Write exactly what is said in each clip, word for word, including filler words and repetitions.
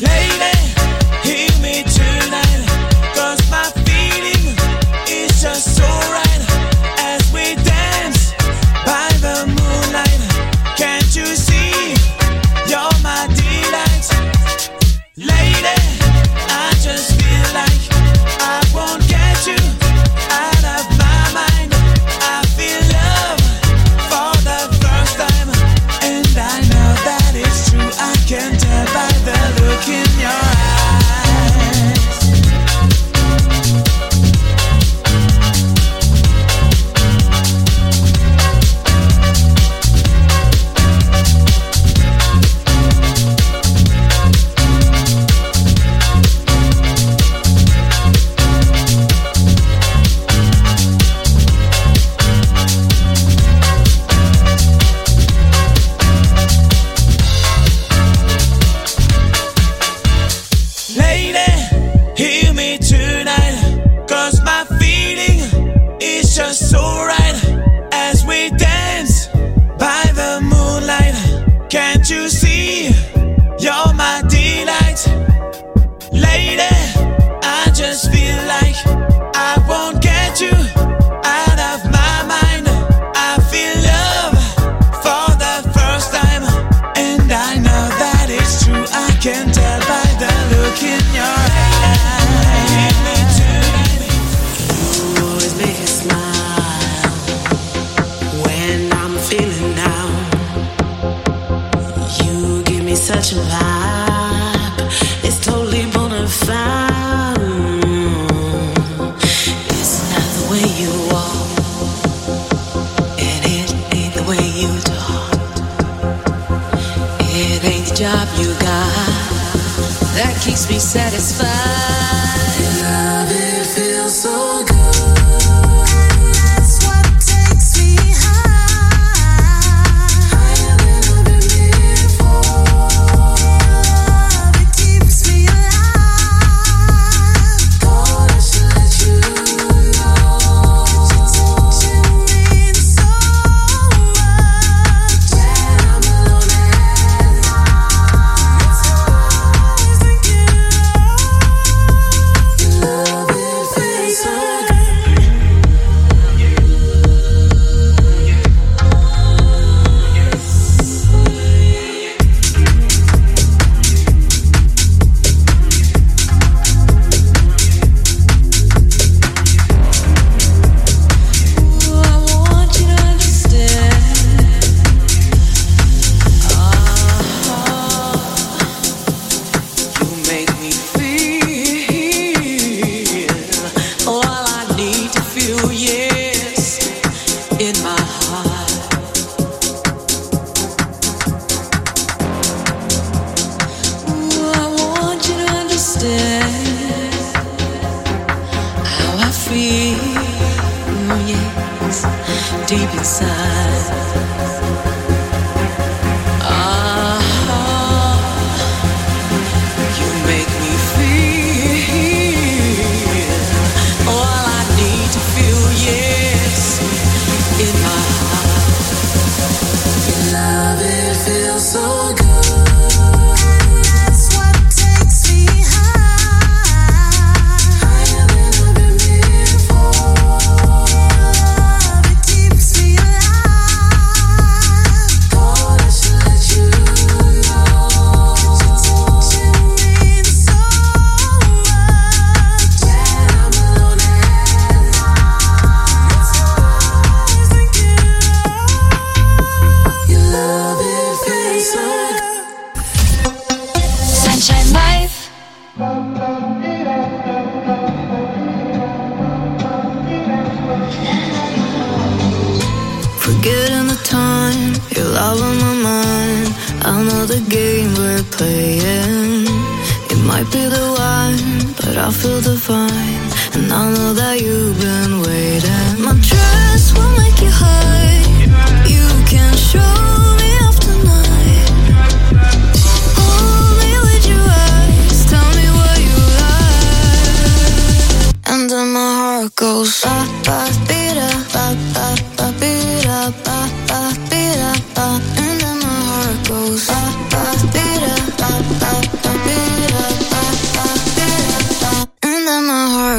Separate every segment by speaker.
Speaker 1: Beat up, beat up, beat up.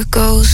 Speaker 1: heart goes.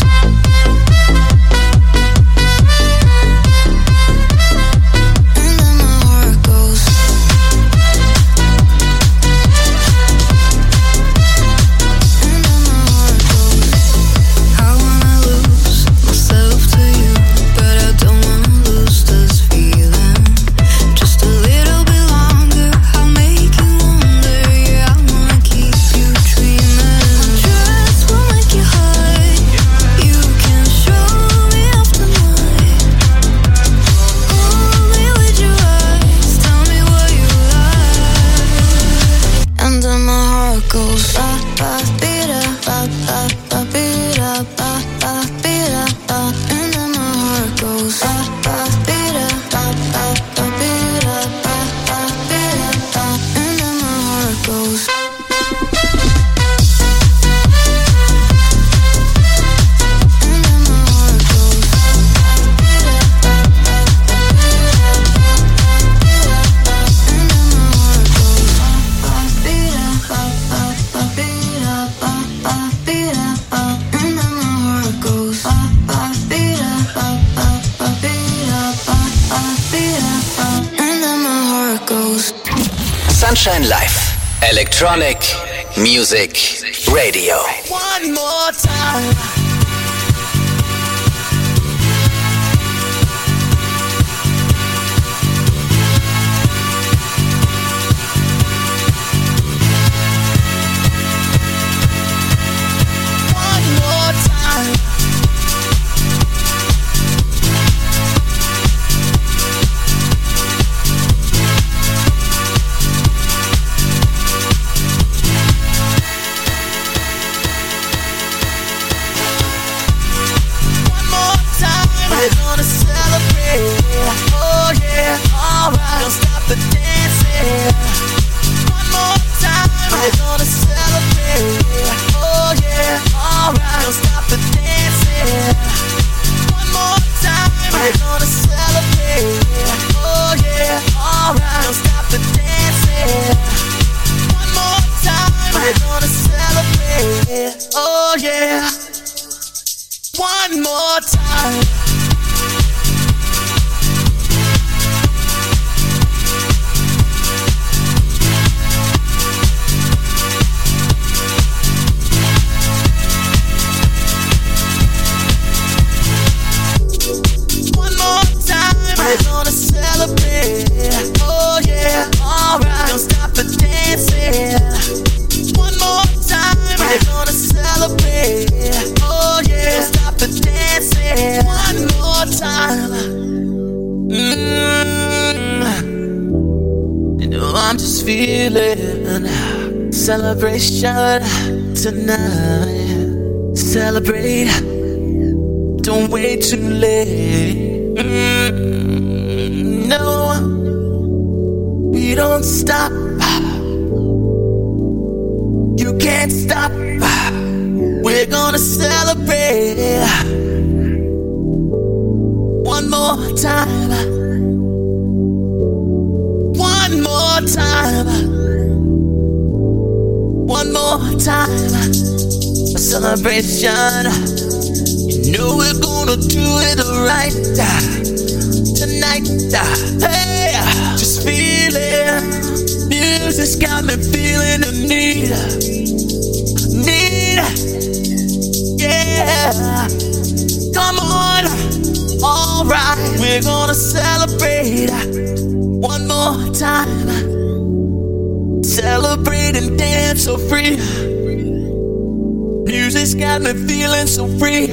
Speaker 2: Sunshine Live, Electronic Music Radio.
Speaker 3: One more time. Celebration tonight. Celebrate. Don't wait too late. Mm, no, we don't stop. You can't stop. We're gonna celebrate. One more time. One more time. One more time, a celebration. You know we're gonna do it right tonight. Hey, just feel it. Music's got me feeling the need, need. Yeah, come on, all right. We're gonna celebrate one more time. Celebrate and dance so free. Music's got me feeling so free.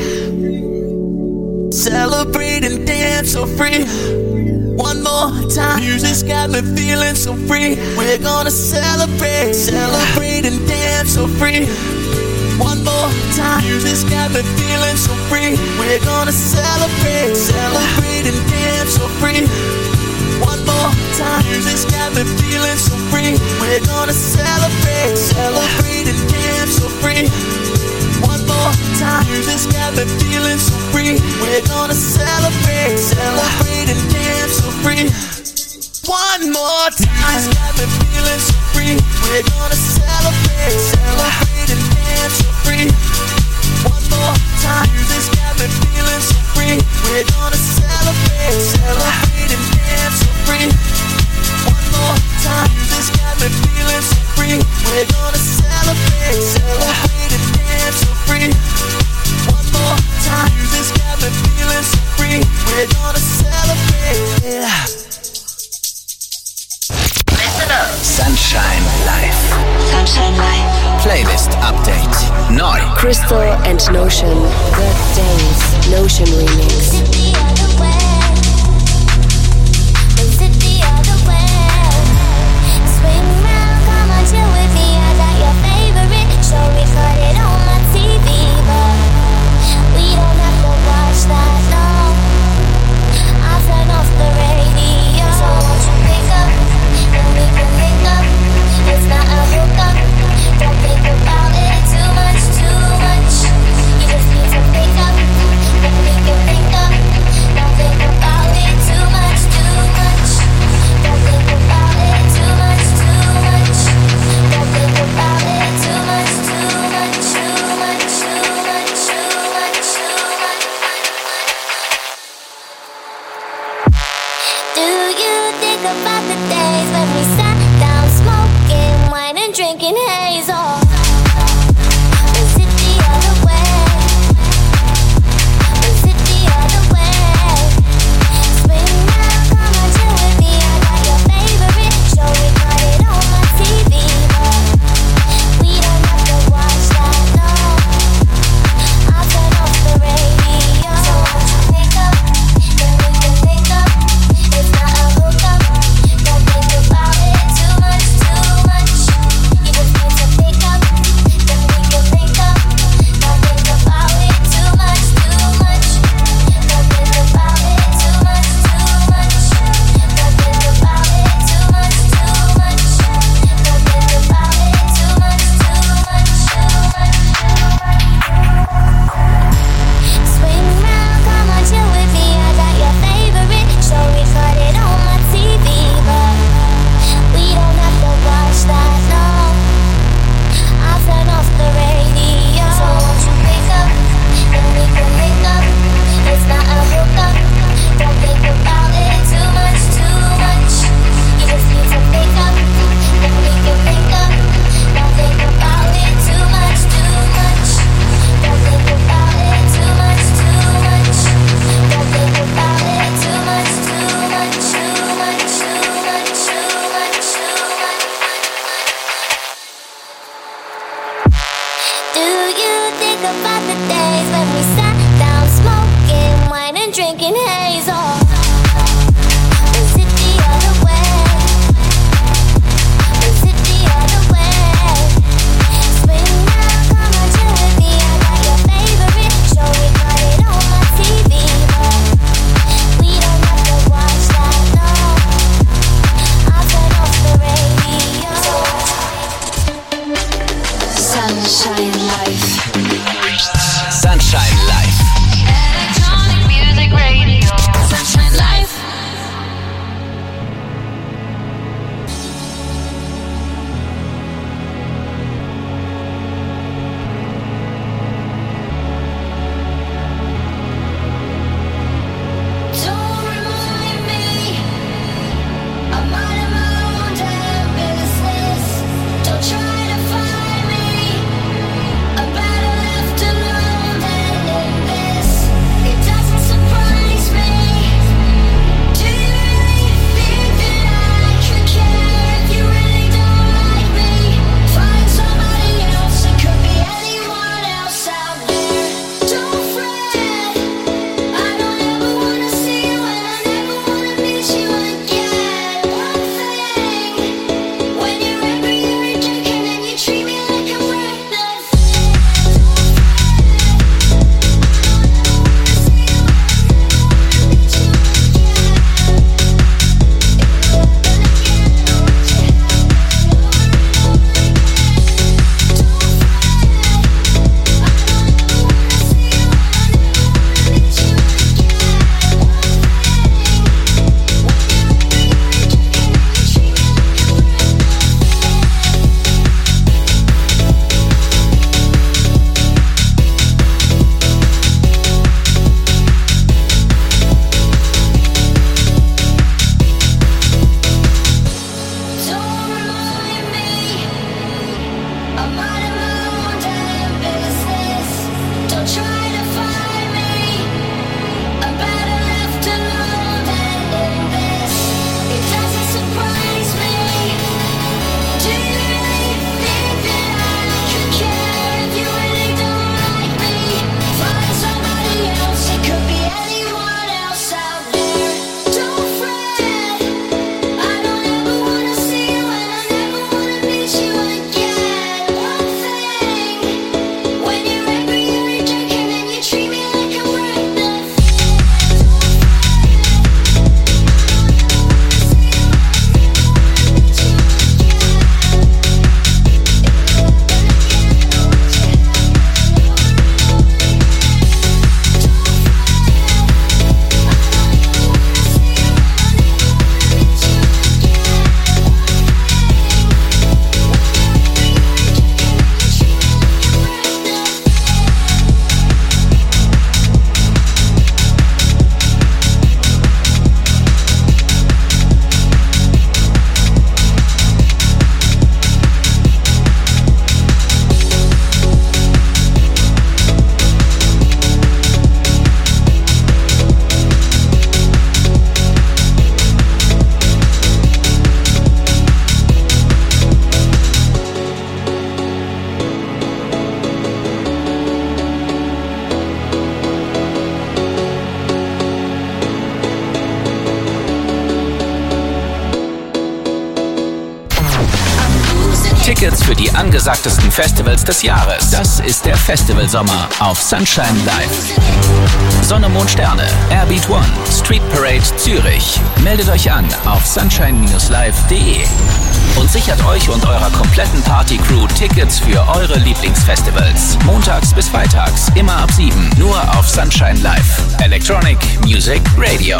Speaker 3: Celebrate and dance so free. One more time. Music's got me feeling so free. We're gonna celebrate. Celebrate and dance so free. One more time. Music's got me feeling so free. We're gonna celebrate. Celebrate and dance so free. One more time. Music's got me feeling so free. We're gonna celebrate. Celebrate and dance so free. One more time. Music's got me feeling so free. We're gonna celebrate. Celebrate and dance so free. One more time. Music's got me feeling so free. We're gonna celebrate. Celebrate and dance so free. One more time.
Speaker 1: Crystal and Notion, Good Days, Notion Remix.
Speaker 4: Try to find me.
Speaker 2: für die angesagtesten Festivals des Jahres. Das ist der Festivalsommer auf Sunshine Live. Sonne, Mond, Sterne, Airbeat One, Street Parade Zürich. Meldet euch an auf sunshine live punkt de und sichert euch und eurer kompletten Party-Crew Tickets für eure Lieblingsfestivals. Montags bis freitags, immer ab sieben, nur auf Sunshine Live. Electronic Music Radio.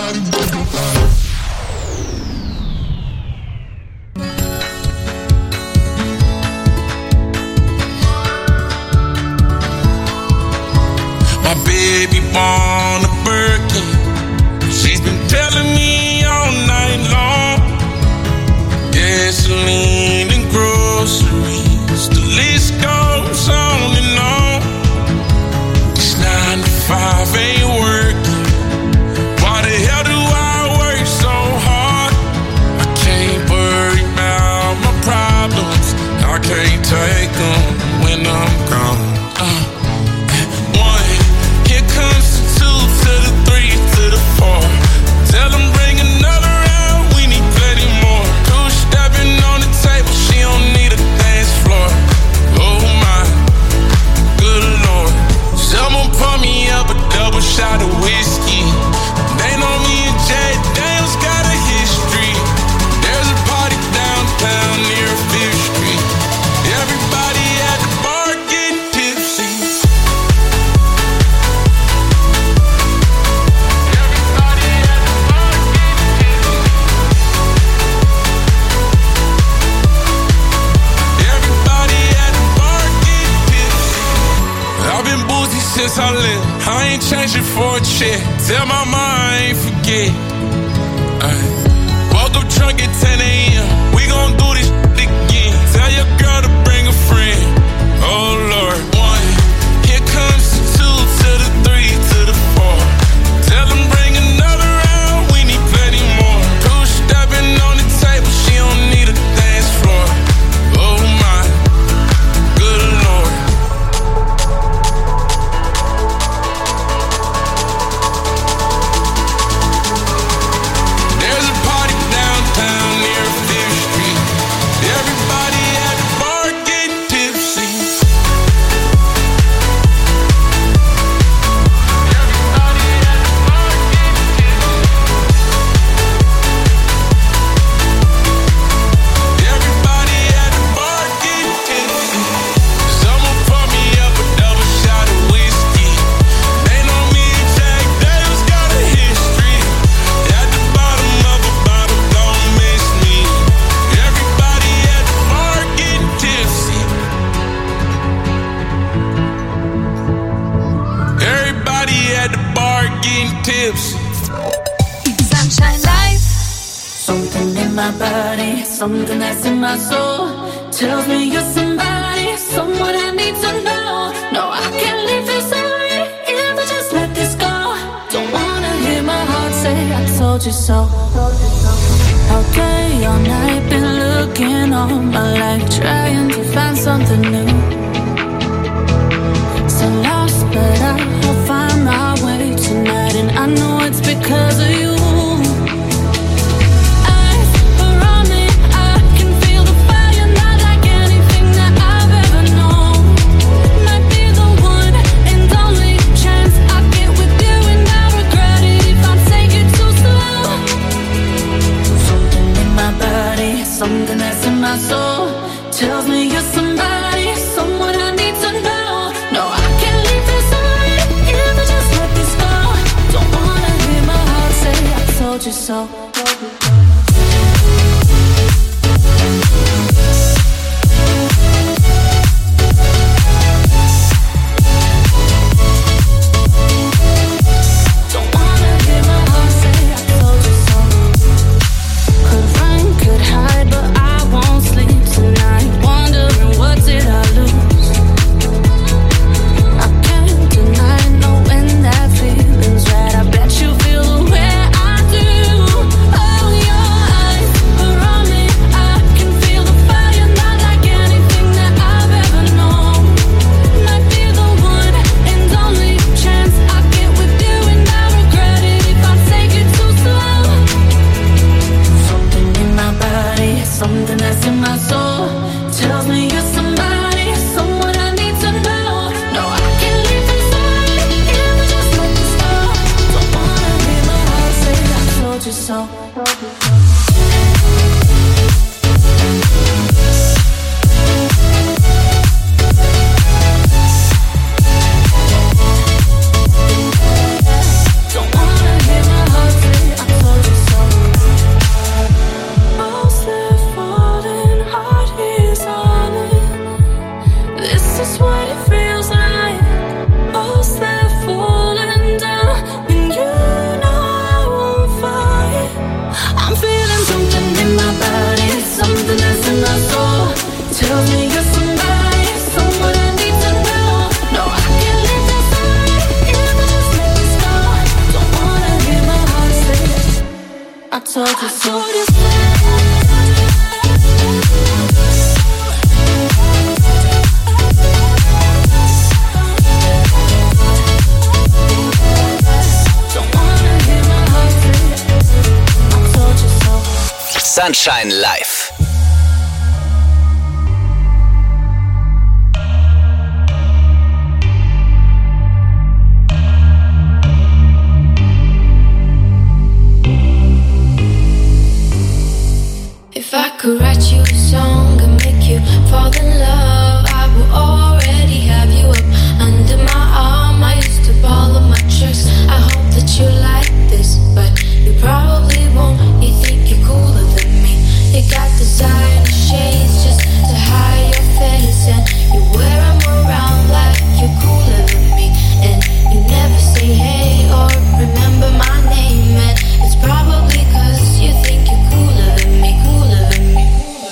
Speaker 4: My baby born a Birkin. She's been telling me all night long. Gasoline and groceries, the list goes on and on. This nine to five ain't working. Why the hell do I work so hard? I can't worry about my problems. I can't take them when I'm gone. Uh, one, here comes the two to the three to the four. Tell them bring another round, we need plenty more. Two stepping on the table, she don't need a dance floor. Oh my, good lord. Someone pour me up a double shot of whiskey. They know me and Jay Daniels got a history. There's a party downtown near Fifth Street. Everybody at the bar getting tipsy. Everybody at the bar getting tipsy. Everybody at the bar getting tipsy. I've been boozy since I left. I ain't changing for a check. Tell my mom I ain't forget. Ay. Woke up drunk at ten a.m. We gon' do this shit again. Tell your girl to bring a friend. Oh Lord. One, here comes the two to the three to the four. Tell them bring another round, we need plenty more. Two stepping on the table, she don't need a dance floor. Oh my, good lord. There's a party downtown near Fifth Street. Everybody at the bar getting tipsy. Everybody at the bar getting tipsy. Everybody at the bar getting tipsy. Someone pour me up a double shot of whiskey. They know me and Jack Daniels got a history. At the bottom of a bottle, don't miss me. Everybody at the bar getting tipsy. Everybody at the bar getting tipsy.
Speaker 5: Sunshine Life. Something in my body, something that's in my soul tells me you're somebody, someone I need to know. No, I can't leave this already if I just let this go. Don't wanna hear my heart say I told you so. Okay, all night been looking all my life, trying to find something new. So lost, but I'll find my way tonight, and I know it's because of you. Eyes around me, I can feel the fire, not like anything that I've ever known. Might be the one and only chance I get with you, and I regret it if I take it too slow. Something in my body, something that's in my soul tells me you're somebody, someone I need to know. No, I can't leave this already if I just let this go. Don't wanna hear my heart say I told you so. Don't wanna hear my heart say I told you so. Could run, could hide, but I won't sleep tonight, wondering what did I lose. I can't deny knowing that feeling's right. I bet you feel the way I do. is what it feels like. Walls that are falling down, and you know I won't fight. I'm feeling something in my body, something that's in my soul. Tells me you're somebody, someone I need to know. No, I can't let this away, even if let me start. Don't wanna hear my heart say, I told you so. I told you so.
Speaker 2: Sunshine Live.
Speaker 5: If I could write you a song and make you fall in love, I would already have you up under my arm. I used to follow my tricks. I hope that you like this, but you probably won't. You think you're cooler than me. You got designer shades just to hide your face, and you wear them around like you're cooler than me. And you never say hey or remember my name, and it's probably cause you think you're cooler than me, cooler than me.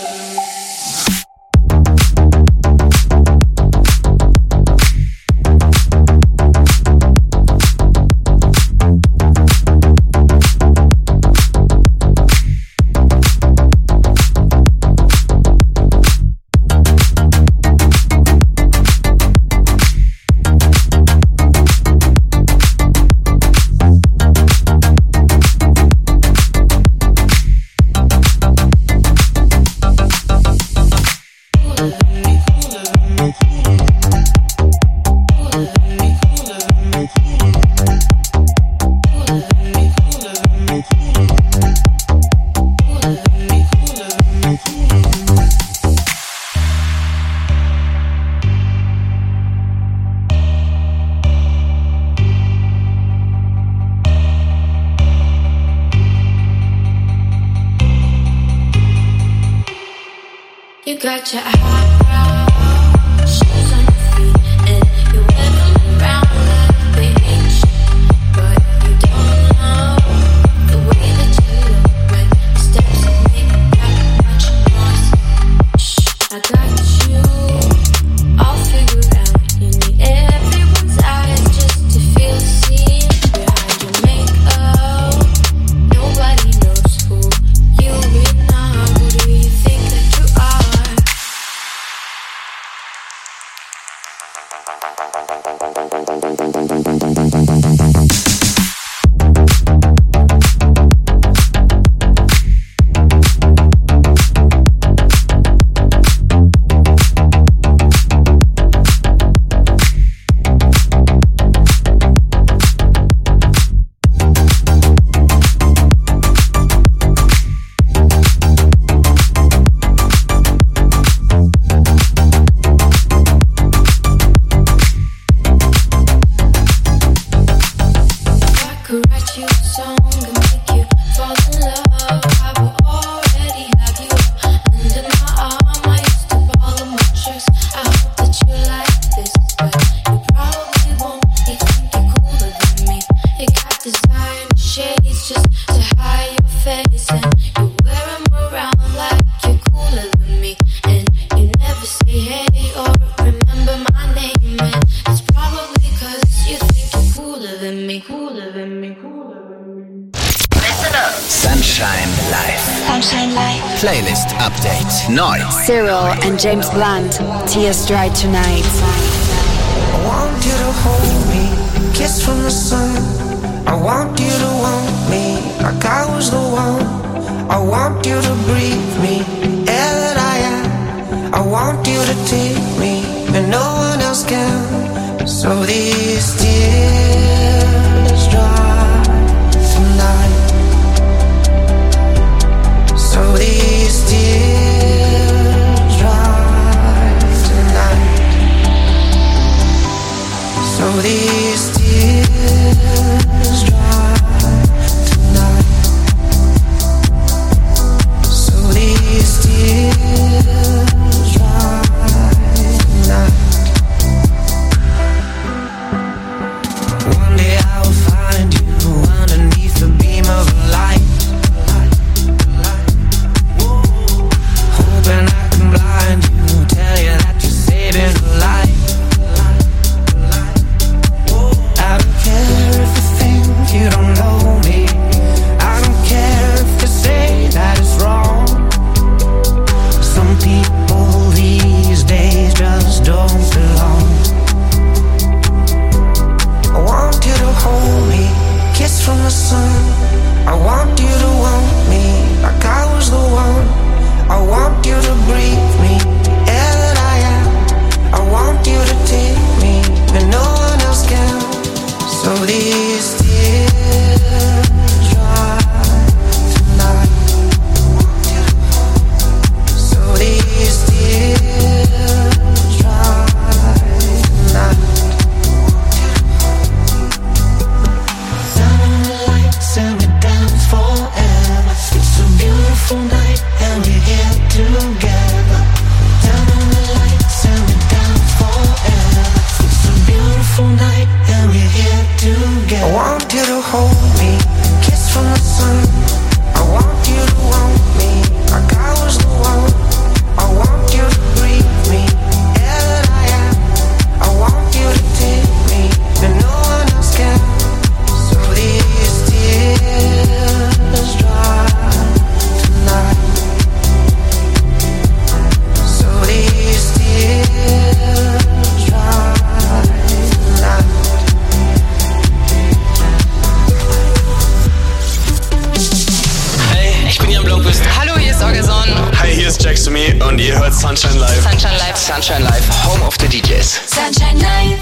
Speaker 5: You got your high shoes on your feet, and you wear them around like they ain't shit. But you don't know the way that you look when the steps you make got much noise. Shh, I got you all figured out. You need everyone's eyes just to feel seen behind your makeup. Nobody knows who you really are. Who do you think that you are?
Speaker 2: Playlist Update. Neu.
Speaker 1: Cyril and James Blunt, Tears Dry Tonight.
Speaker 6: I want you to hold me, kiss from the sun. I want you to want me like I was the one. I want you to breathe me, air that I am. I want you to take me, and no one else can. So these tears dry tonight. So these tears dry tonight. So these tears dry tonight. So these tears dry tonight.
Speaker 7: Sunshine Live, home of the D Js.
Speaker 5: Sunshine Live.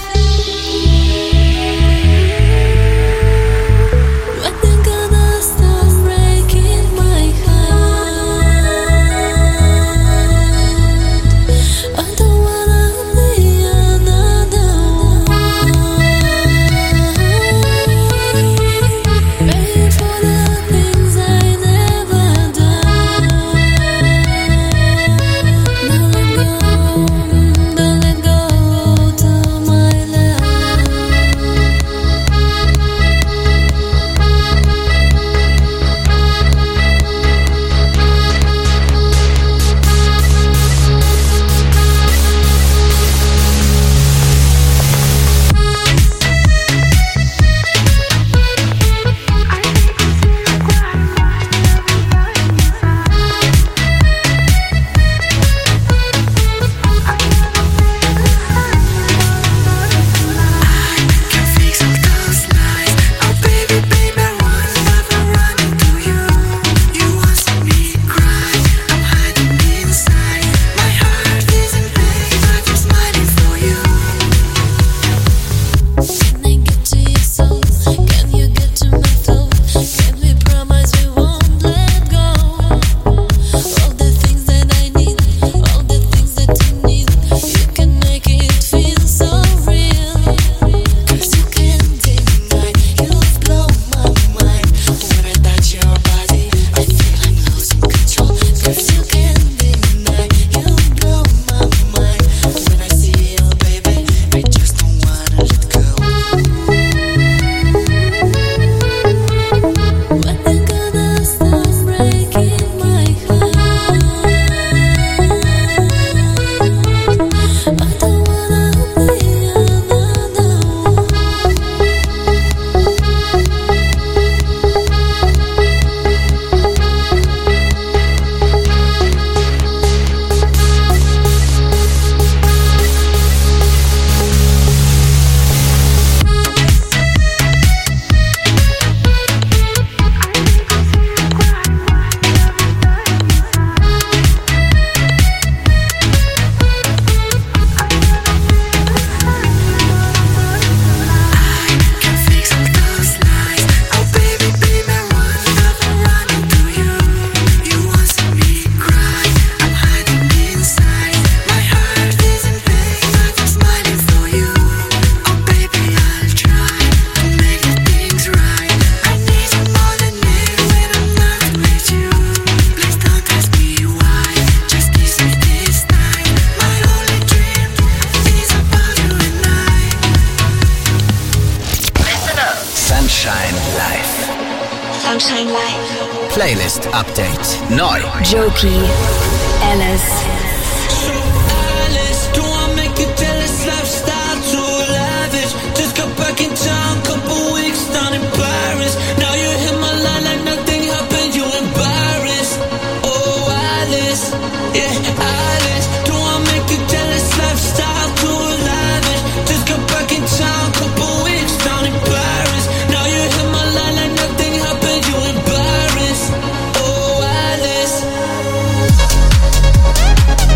Speaker 1: Sunshine Live.
Speaker 2: Playlist Update. Neu.
Speaker 1: Joki, Alice.
Speaker 3: So Alice, do I make you jealous? Lifestyle too lavish. Just got back in town, couple weeks down in Paris. Now you hit my line like nothing happened, you embarrassed. Oh Alice, yeah Alice, do I make you jealous? Lifestyle too lavish. Just got back in town, couple weeks down in Paris. Now you hit my line like nothing happened, you embarrassed. Oh Alice.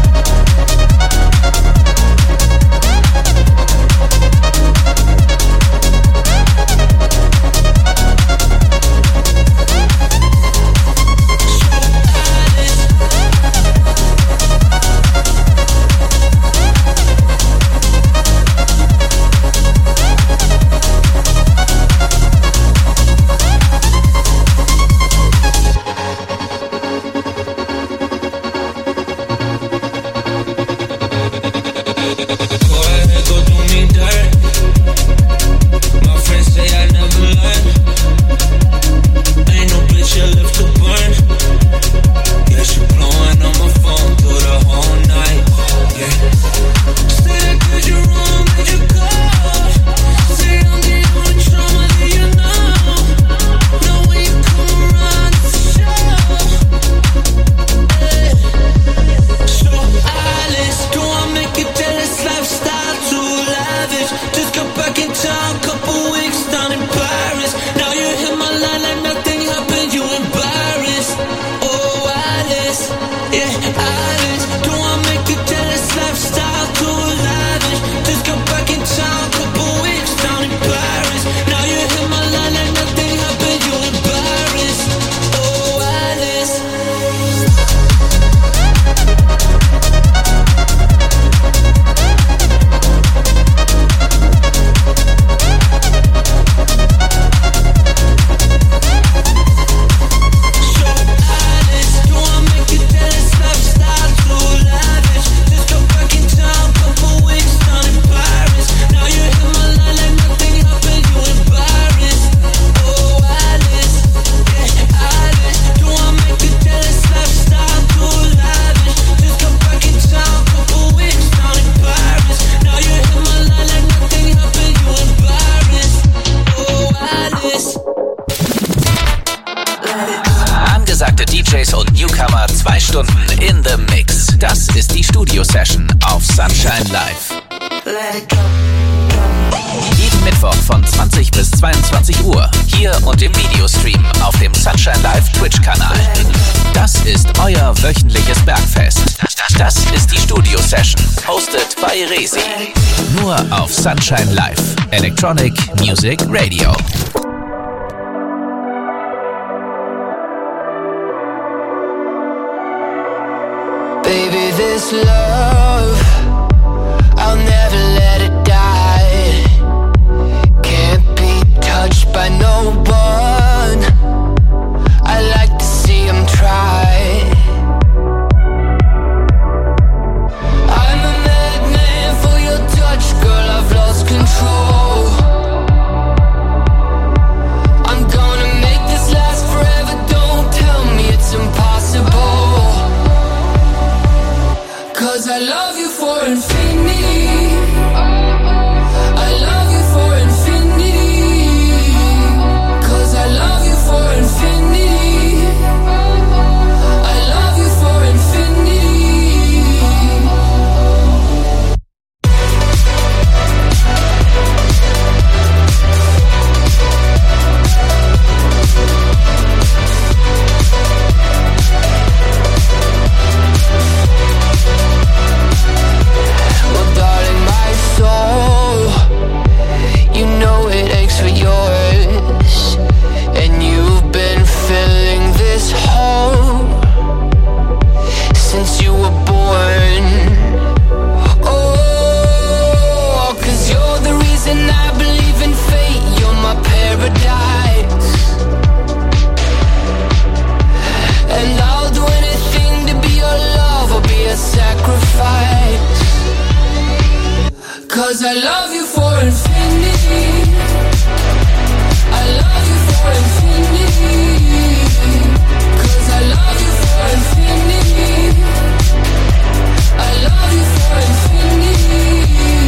Speaker 2: Js und Newcomer zwei Stunden in the Mix. Das ist die Studio-Session auf Sunshine Live. Jeden Mittwoch von zwanzig bis zweiundzwanzig Uhr. Hier und im Videostream auf dem Sunshine Live Twitch-Kanal. Das ist euer wöchentliches Bergfest. Das ist die Studio-Session, hosted by Resi. Nur auf Sunshine Live. Electronic Music Radio.
Speaker 6: Baby, this love, I'll never let it die. Can't be touched by no one. I like to see him try. I'm a madman for your touch, girl, I've lost control. I'm gonna make this last forever, don't tell me it's impossible. 'Cause I love you for infinity. I love you for infinity. 'Cause I love you for infinity. I love you for infinity. Well, darling, my soul, you know it aches for yours, and you've been filling this hole since you were born. Oh, 'cause you're the reason I believe in fate, you're my paradise, and I'll do anything to be your love or be a sacrifice. 'Cause I love you for infinity. I love you for infinity. 'Cause I love you for infinity. I love you for infinity.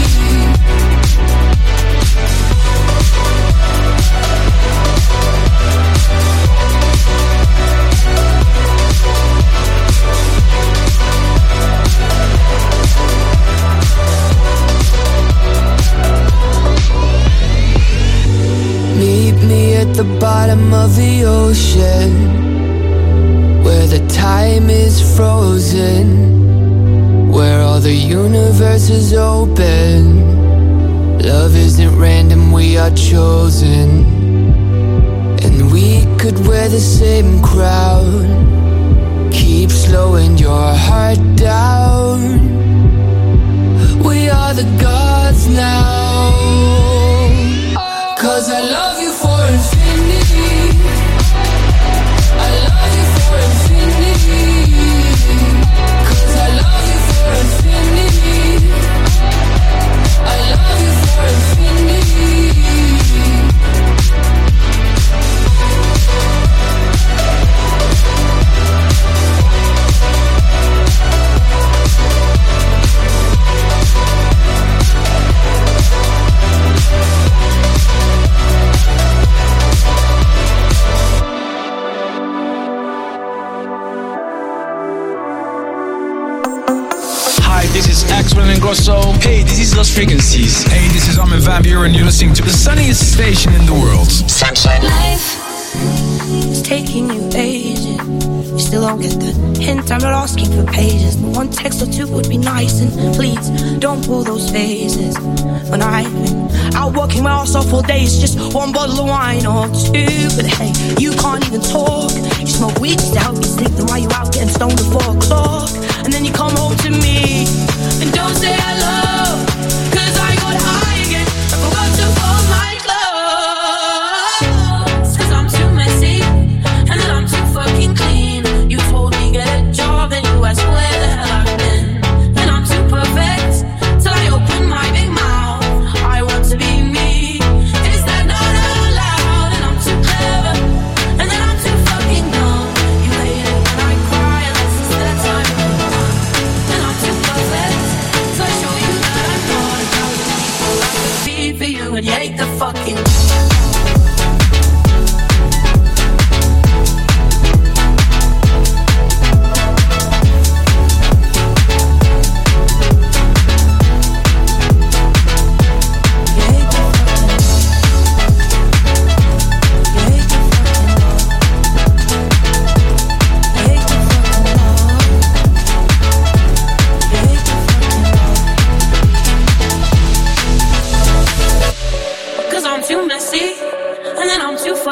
Speaker 6: Meet me at the bottom of the ocean, where the time is frozen, where all the universe is open. Love isn't random, we are chosen, and we could wear the same crown. Keep slowing your heart down. We are the gods now. 'Cause I love you for infinity. I love you for infinity. 'Cause I love you for infinity. I love you for infinity.
Speaker 8: This is Axwell and Grosso.
Speaker 9: Hey, this is Lost Frequencies.
Speaker 10: Hey, this is Armin van Buuren and you're listening to the sunniest station in the world.
Speaker 7: Sunshine.
Speaker 11: Life is taking you ages. You still don't get the hint, I'm not asking for pages. One text or two would be nice, and please don't pull those faces. When I've been out working my ass off all day, it's just one bottle of wine or two. But hey, you can't even talk. You smoke weed just to help you sleep, then why you out getting stoned at four o'clock? And then you come home to me and don't say I love, 'cause I got high again, I forgot to fold my clothes. 'Cause I'm too messy and then I'm too fucking clean. You told me get a job and you asked where the hell I've been. Then I'm too perfect till I open my big mouth. I want to be me, is that not allowed? And I'm too clever and then I'm too fucking dumb. You hate it when I cry and this is the time. And I'm too perfect, so I show you that I'm not a thousand people. I could be for you and you hate the fucking.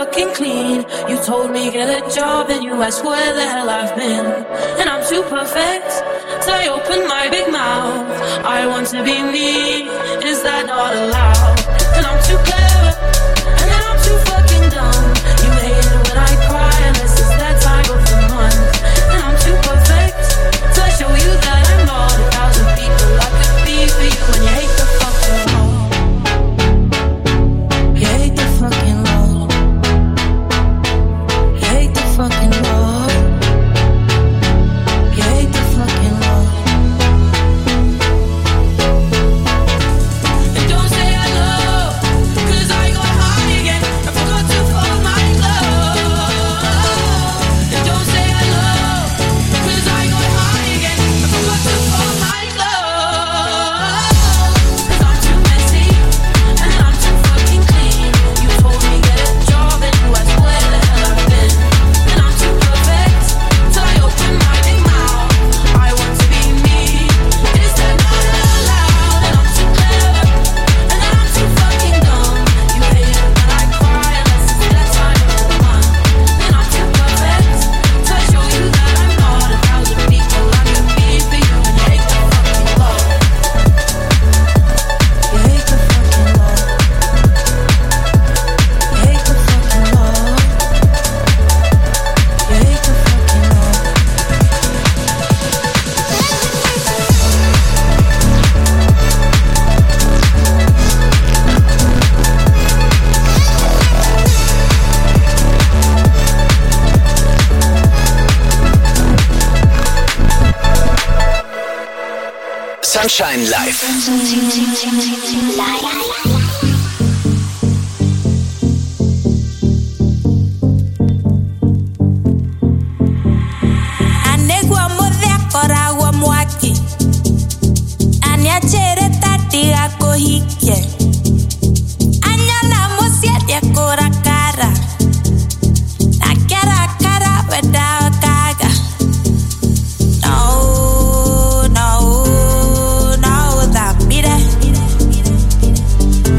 Speaker 11: fucking clean. You told me get a job, then you asked where the hell I've been. And I'm too perfect, so I open my big mouth. I want to be me, is that not allowed? And I'm too clever, and then I'm too fucking dumb. You hate it when I cry, unless it's that time of the month. And I'm too perfect, so I show you that I'm not a thousand people I could be for you. And you hate the fucking law. You hate the fucking law. You hate the fucking law. You hate the fucking law. And don't say I love, 'cause I got high again. I forgot to fold my glove. And don't say I love, 'cause I got high again. I forgot to fold my glove. 'Cause I'm too messy, and I'm too fucking clean. You told me get a job, and you asked where the hell I've been. And I'm too perfect, till I open my big mouth. I want to be me, is that not allowed? And I'm too clever, and then I'm too fucking dumb. You hate it when I cry, unless it's that time of the month. And I'm too perfect, till I show you that I'm not a thousand people I could be for you. And you hate the fucking law. You hate the fucking law. You hate the fucking law. You hate the fucking law.
Speaker 2: Sunshine Live.
Speaker 5: Anegwa muthekora wa mwaki aniachere tati akohike anyana musiete kora kara nakera kara weda kaga no no no that beat it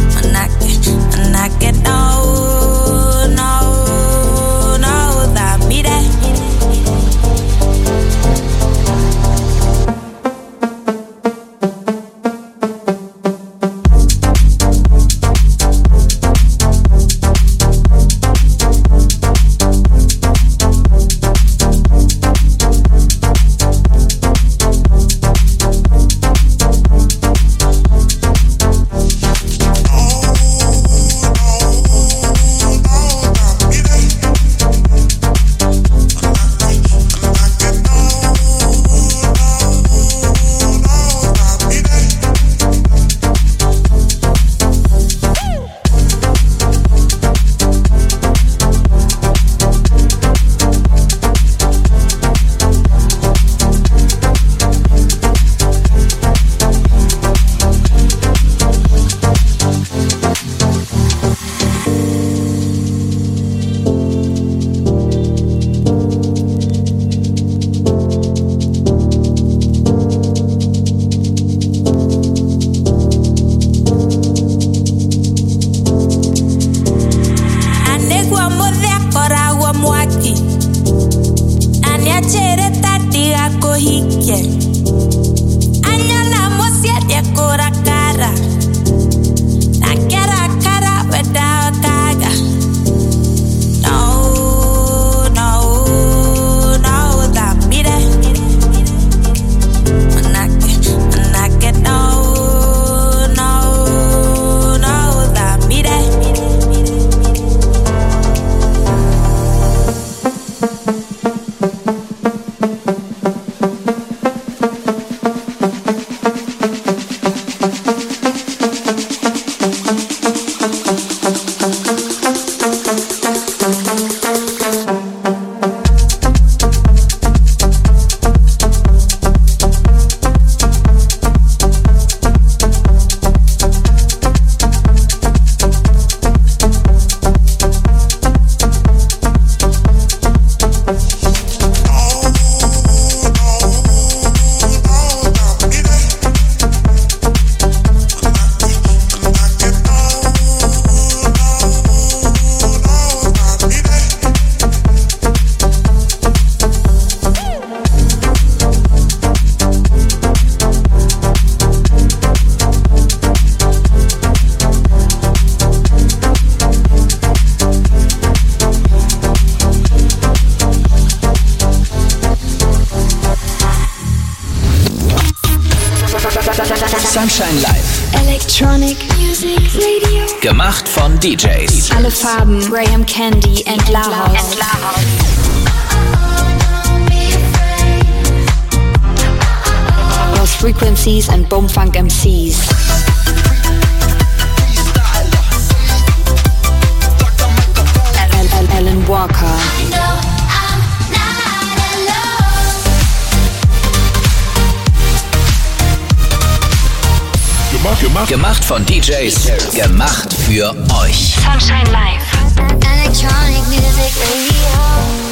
Speaker 2: Sunshine Live.
Speaker 1: Electronic Music Radio.
Speaker 2: Gemacht von D Js.
Speaker 1: Alle Farben. Graham Candy and Lahouse. Lost Frequencies and Boomfunk M Cs. Alan Walker.
Speaker 2: Gemacht, gemacht von D Js, gemacht für euch.
Speaker 1: Sunshine Live.
Speaker 12: Electronic Music Radio.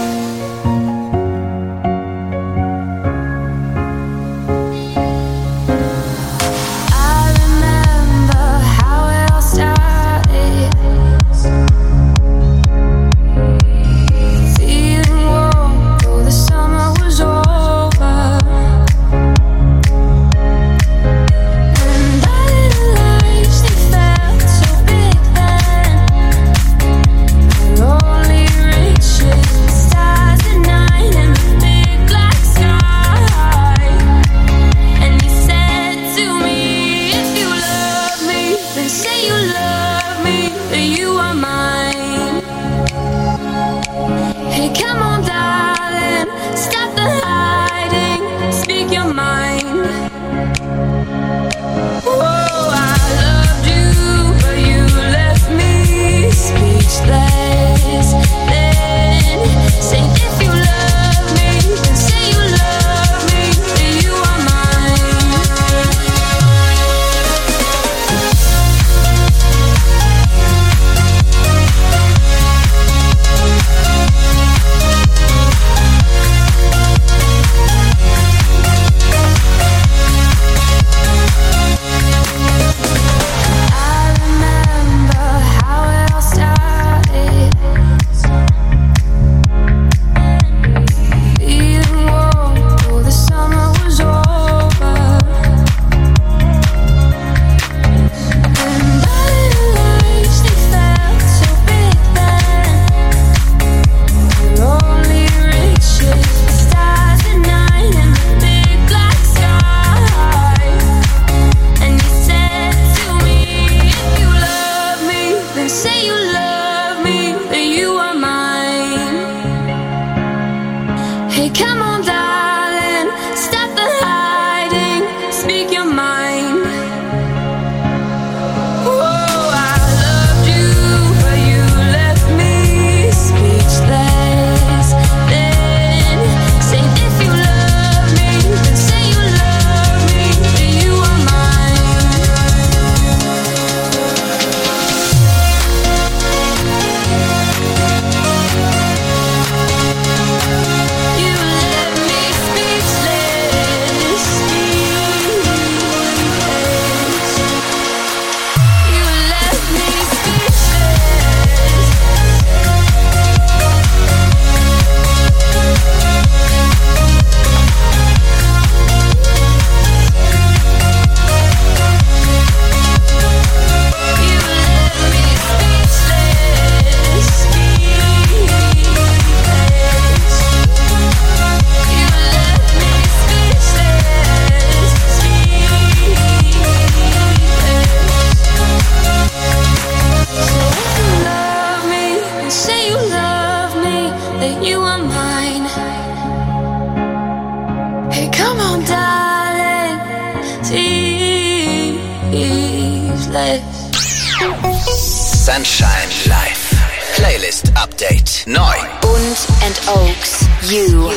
Speaker 2: Sunshine Live. Playlist Update. Neu.
Speaker 1: Bund and Oaks. You.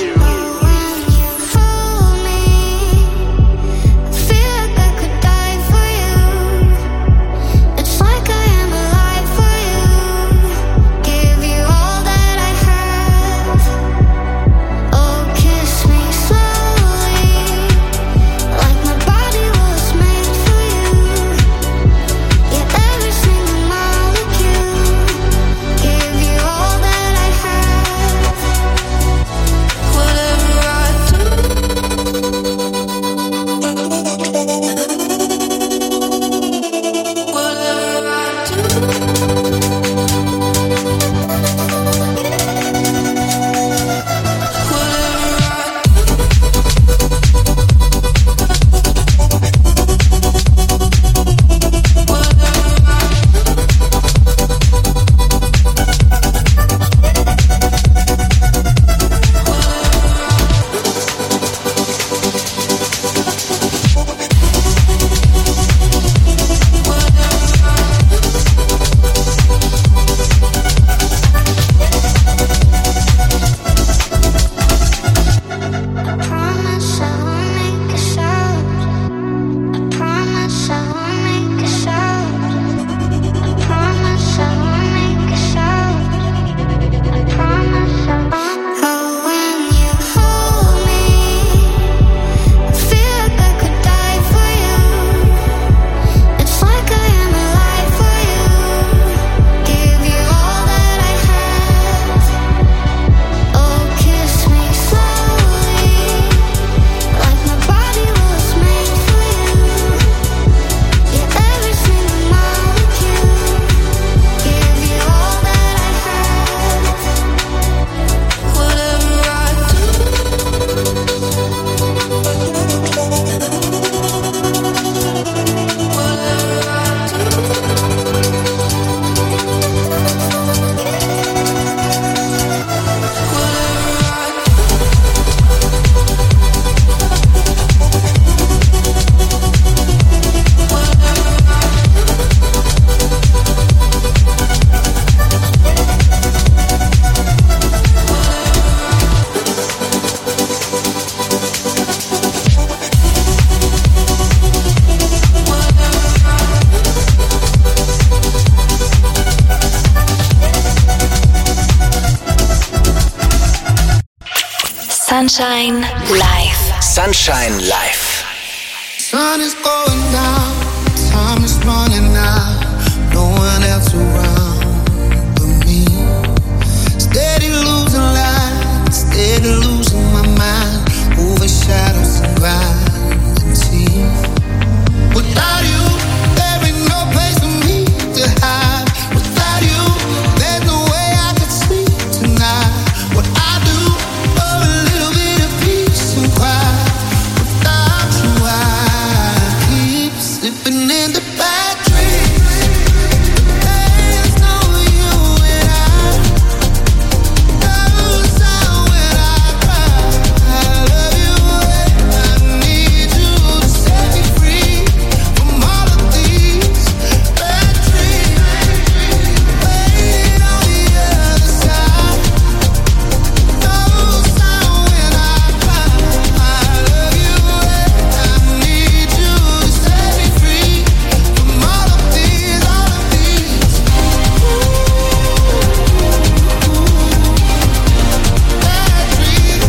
Speaker 12: Sunshine Live.
Speaker 7: Sunshine Live.
Speaker 6: Sun is going down, time is running out, no one else around but me. Steady losing light, steady losing my mind, over shadows and grinding teeth. Without you, there ain't no place for me to hide. Without you, there's no way I could sleep tonight. What I do for a little bit of peace and quiet. Without you, I keep slipping into bad dreams. There's no you and I. No sound when I cry. I love you and I need you to set me free from all of these bad dreams. Waiting on the other side. No sound when I cry. I love you and I need you to set me free from all of these, all of these. Bad dreams.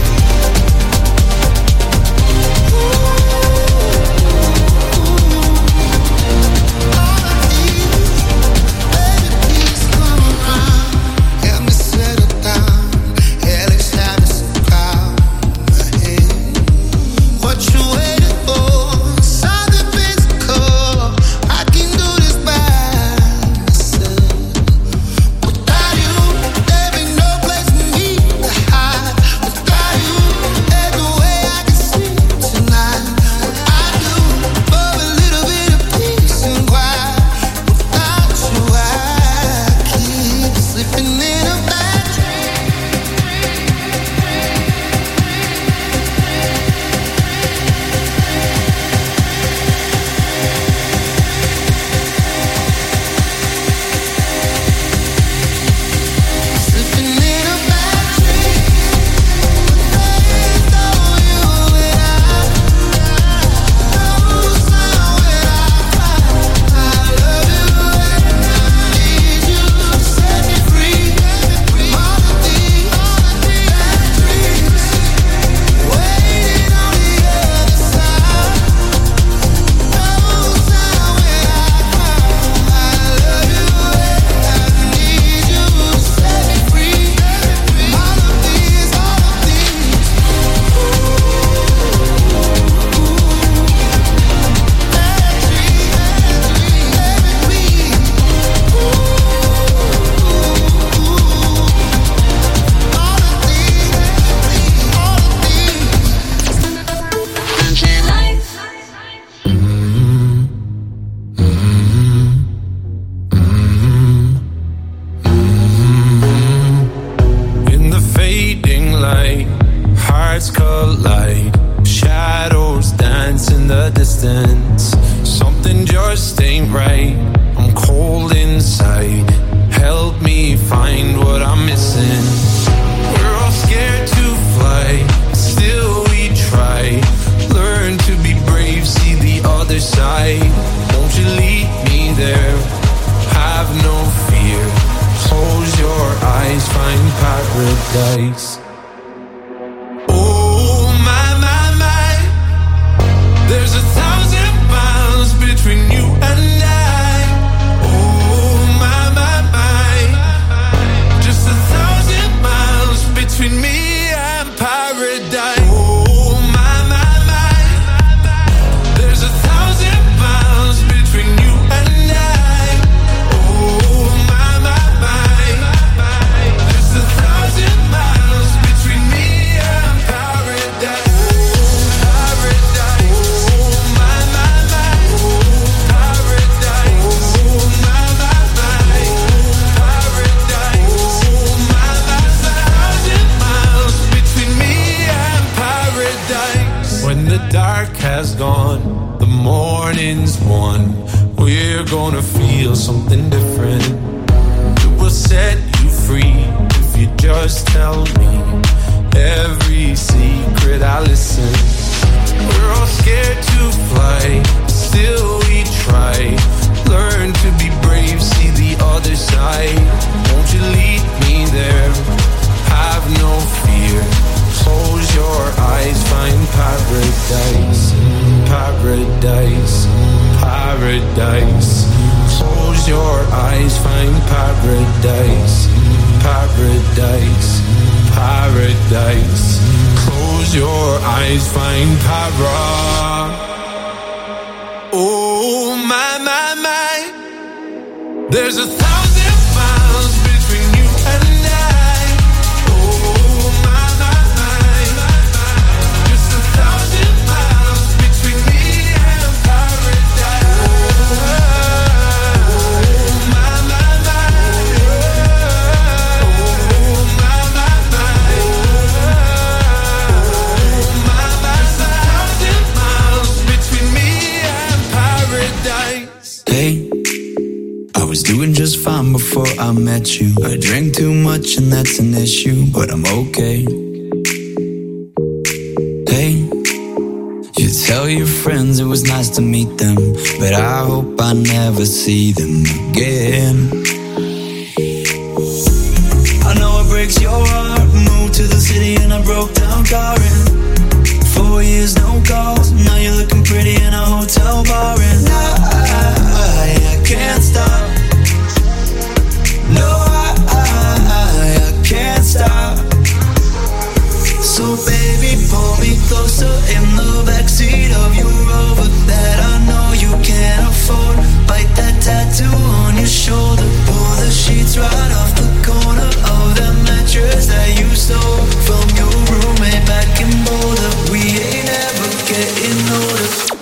Speaker 6: All of these. Baby, please come around. Help me settle down. Hellish habits of crowd my head. What you waiting for? Something physical. I can do this by myself. Without you, there ain't no place for me to hide. Without you, there's no way I can sleep tonight. What I do for a little bit of peace and quiet. Without you, I keep slipping in a bad dream. Slipping in a bad dream. There's no you and I. No sound when I cry. I love you and I need you to set me free from all of these bad dreams. Waiting on the other side. No sound when I cry. I love you and I need you to set me free from all of these, all of these. Bad dreams, baby, please. All of these, all of these.
Speaker 11: Sunshine Live.
Speaker 4: In the fading light, hearts collide. Shadows dance in the distance. Something just ain't right. I'm cold inside. Help me find what I'm missing. We're all scared to fly, still we try. Learn to be brave, see the other side. Won't you lead me there? Have no fear. Close your eyes, find paradise. Oh my, my, my. There's a thousand miles between you and I. Oh my, my, my. Just a thousand miles between me and paradise. Oh my, my, my. There's a thousand miles between you and I. Oh my, my, my. Just a thousand miles between me and paradise. Paradise. Oh my, my, my. Paradise. Oh my, my, my. Paradise. Oh my, my, my. Thousand miles between me and paradise. When the dark has gone, the morning's won. We're gonna feel something different. It will set you free if you just tell me every secret I listen. We're all scared to fly, still we try. Learn to be brave, see the other side. Won't you lead me there? Have no fear. Close your
Speaker 13: eyes find paradise, paradise, paradise. Close your eyes, find para. Oh my, my, my. There's a thousand miles between you and I. Oh my, my, my. Just a thousand miles between me and paradise. Oh my, my, my. Oh my, my, my. Oh my, my, my. Just a thousand miles between me and paradise.
Speaker 14: Hey, I was doing just fine before I met you. I drank too much and that's an issue, but I'm okay. Hey, you tell your friends it was nice to meet them, but I hope I never see them again. I know it breaks your heart. Moved to the city and I broke down crying. Four years, no calls. Now you're looking pretty in a hotel bar, and I, I, I can't stop. No, I, I, I can't stop. So baby, pull me closer in the backseat of your Rover that I know you can't afford. Bite that tattoo on your shoulder. Pull the sheets right off the corner of that mattress that you stole from your roommate back in Boulder. We ain't ever getting older.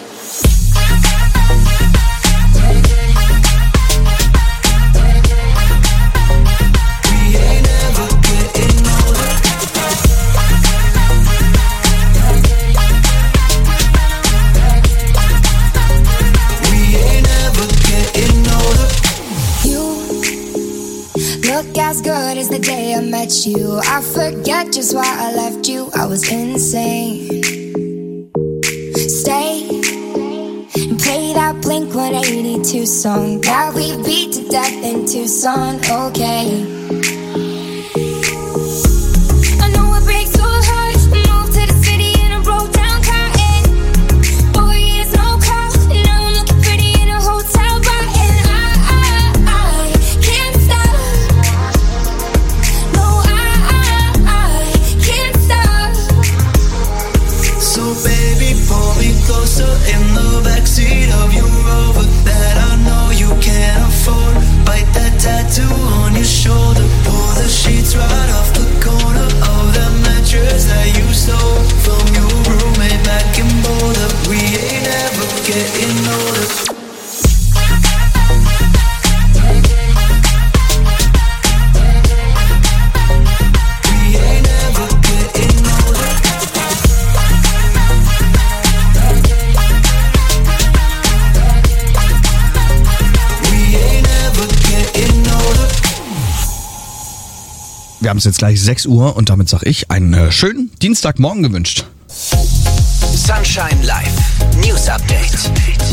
Speaker 15: As good as the day I met you. I forget just why I left you. I was insane. Stay and play that Blink one eighty-two song that we beat to death in Tucson. Okay. I know it breaks your heart. Moved to the city and I broke down crying. Four years no call. Now I'm looking pretty in a hotel bar, and I, I, I can't stop.
Speaker 14: Closer in the backseat of your Rover that I know you can't afford. Bite that tattoo on your shoulder. Pull the sheets right off the corner of that mattress that you stole from your roommate back in Boulder. We ain't ever getting older.
Speaker 1: Wir haben es jetzt gleich sechs Uhr und damit sage ich einen äh, schönen Dienstagmorgen gewünscht.
Speaker 2: Sunshine Live News Update.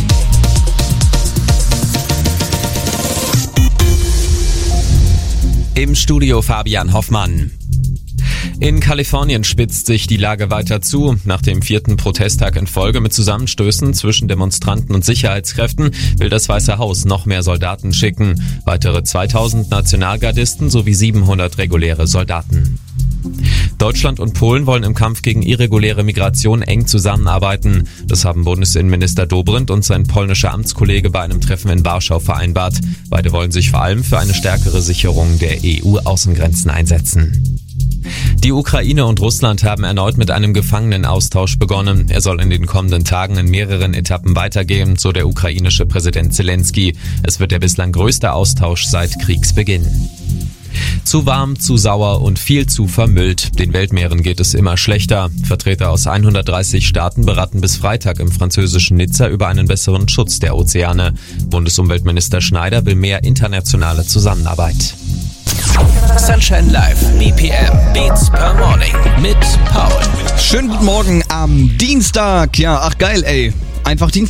Speaker 2: Im Studio Fabian Hoffmann. In Kalifornien spitzt sich die Lage weiter zu. Nach dem vierten Protesttag in Folge mit Zusammenstößen zwischen Demonstranten und Sicherheitskräften will das Weiße Haus noch mehr Soldaten schicken. Weitere zweitausend Nationalgardisten sowie siebenhundert reguläre Soldaten. Deutschland und Polen wollen im Kampf gegen irreguläre Migration eng zusammenarbeiten. Das haben Bundesinnenminister Dobrindt und sein polnischer Amtskollege bei einem Treffen in Warschau vereinbart. Beide wollen sich vor allem für eine stärkere Sicherung der E U-Außengrenzen einsetzen. Die Ukraine und Russland haben erneut mit einem Gefangenenaustausch begonnen. Er soll in den kommenden Tagen in mehreren Etappen weitergehen, so der ukrainische Präsident Zelensky. Es wird der bislang größte Austausch seit Kriegsbeginn. Zu warm, zu sauer und viel zu vermüllt. Den Weltmeeren geht es immer schlechter. Vertreter aus hundertdreißig Staaten beraten bis Freitag im französischen Nizza über einen besseren Schutz der Ozeane. Bundesumweltminister Schneider will mehr internationale Zusammenarbeit. Sunshine Live, B P M, Beats per Morning mit Paul.
Speaker 1: Schönen guten Morgen am Dienstag. Ja, ach geil, ey. Einfach Dienstag.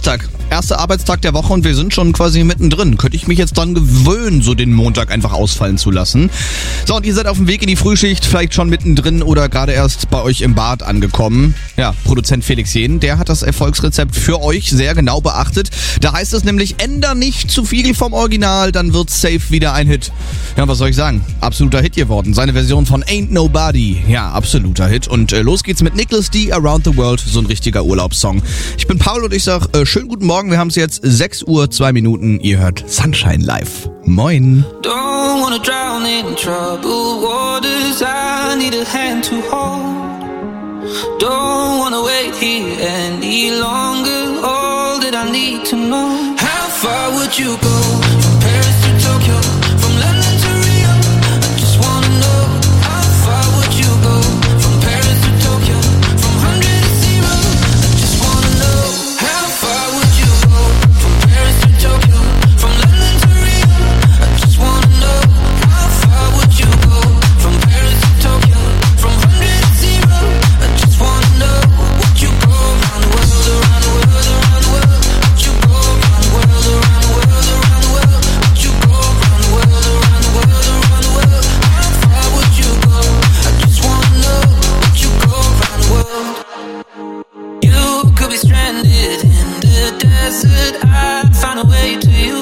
Speaker 1: erster Arbeitstag der Woche und wir sind schon quasi mittendrin. Könnte ich mich jetzt dran gewöhnen, so den Montag einfach ausfallen zu lassen. So, und ihr seid auf dem Weg in die Frühschicht, vielleicht schon mittendrin oder gerade erst bei euch im Bad angekommen. Ja, Produzent Felix Jähn, der hat das Erfolgsrezept für euch sehr genau beachtet. Da heißt es nämlich, änder nicht zu viel vom Original, dann wird's safe wieder ein Hit. Ja, was soll ich sagen? Absoluter Hit geworden. Seine Version von Ain't Nobody. Ja, absoluter Hit. Und äh, los geht's mit Nicholas D. Around the World, so ein richtiger Urlaubssong. Ich bin Paul und ich sag, äh, schönen guten Morgen. Wir haben es jetzt sechs Uhr, zwei Minuten. Ihr hört Sunshine Live. Moin.
Speaker 16: Don't wanna drown in troubled waters. I need a hand to hold. Don't wanna wait here any longer. All that I need to know. How far would you go? From Paris to Tokyo, from London to Rio. I just wanna know. How far would you go? From Paris to Tokyo, from hundred to zero. I just wanna know. How far would you go? From Paris to Tokyo, from London to Rio. I just wanna know. How far would you go? From Paris to Tokyo, from hundred to zero. I just wanna know. Would you go around the world, around the world, around the world? Would you go around the world, around the world, around the world? Would you go around the world, around the world, around the world? How far would you go? I just wanna know. Would you go around the world? You could be stranded in the desert. I'd find a way to you.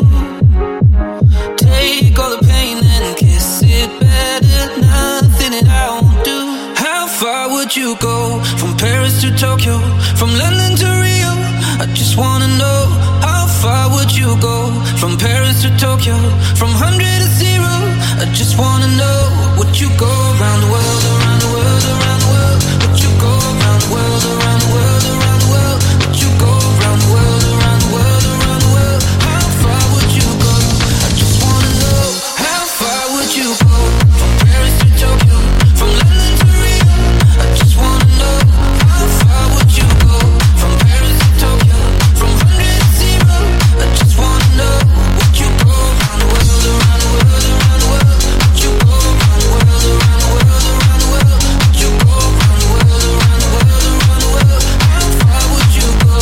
Speaker 16: Take all the pain and kiss it better. Nothing that I won't do. How far would you go? From Paris to Tokyo, from London to Rio. I just wanna know. How far would you go? From Paris to Tokyo, from hundred to zero. I just wanna know. Would you go around the world, around the world, around the world? Would you go around the world, around the world, around the world? Would you go around the world, around the world, around the world? How far would you go? I just wanna know. How far would you go? From Paris to Tokyo, from London to Rio. I just wanna know. How far would you go? From Paris to Tokyo, from hundred to zero. I just wanna know. Would you go around the world, around the world, around the world? Would you go around the world, around the world, around the world? Would you go around the world, around the world, around the world? How far would you go?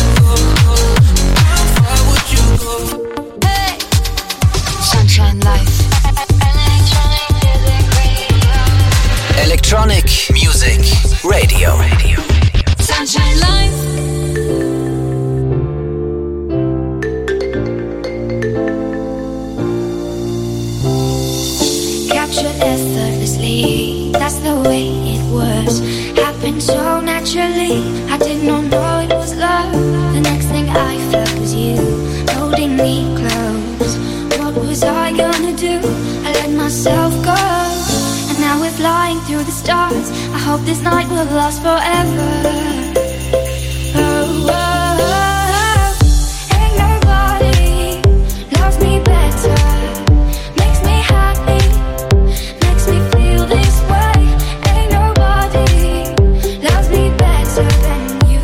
Speaker 16: How far would you go?
Speaker 15: Hey, Sunshine Life.
Speaker 2: Electronic Music Radio.
Speaker 15: Sunshine Life. Captured effortlessly, that's the way it was. Happened so naturally, I did not know it was love. The next thing I felt was you, holding me close. What was I gonna do? I let myself go. And now we're flying through the stars. I hope this night will last forever. Oh, oh, oh. Ain't nobody loves me better. Makes me happy, makes me feel this way. Ain't nobody loves me better than you.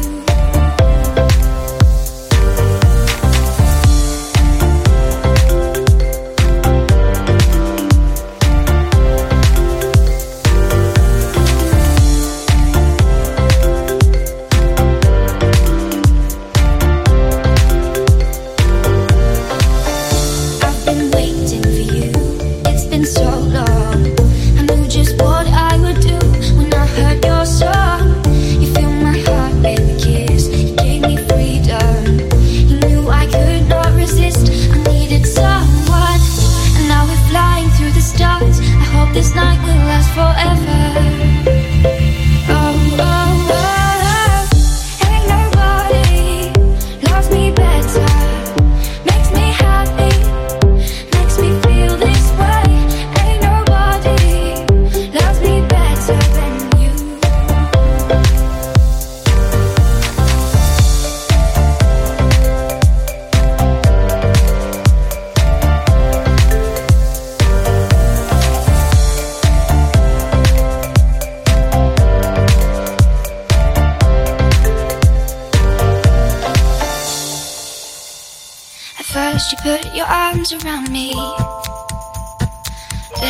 Speaker 15: This night will last forever. Oh, oh, oh. Ain't nobody loves me better. Makes me happy, makes me feel this way. Ain't nobody loves me better than you. First you put your arms around me,